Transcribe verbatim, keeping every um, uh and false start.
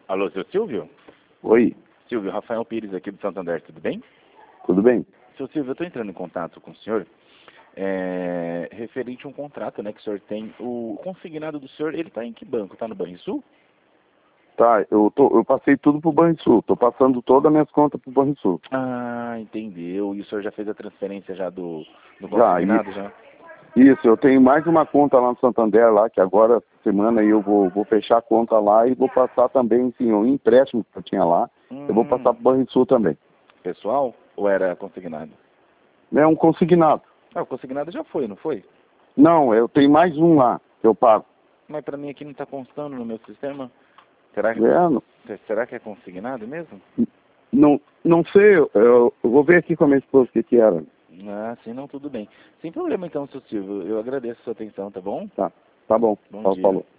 Alô, seu Silvio? Oi, Silvio, Rafael Pires aqui do Santander, tudo bem? tudo bem? Seu Silvio, eu estou entrando em contato com o senhor, é, referente a um contrato, né, que o senhor tem. O consignado do senhor, ele está em que banco? Está no Banrisul? Tá, eu, tô, eu passei tudo pro Banrisul, tô passando todas as minhas contas pro Banrisul. Ah, entendeu. E o senhor já fez a transferência já do, do Já, consignado, isso. já? Isso, eu tenho mais uma conta lá no Santander, lá, que agora, semana aí eu vou, vou fechar a conta lá e vou passar também, sim, o empréstimo que eu tinha lá, eu vou passar Hum, pro Banrisul também. pessoal ou era consignado? É um consignado. Ah, o consignado já foi, não foi? Não, eu tenho mais um lá, que eu pago. Mas para mim aqui não está constando no meu sistema. Será que, É, não, será que é consignado mesmo? não, não sei, eu, eu vou ver aqui com a minha esposa o que que era. Ah, sim, não, tudo bem. Sem problema então, seu Silvio. Eu agradeço a sua atenção, tá bom? Tá, tá bom, Bom Paulo dia. falou.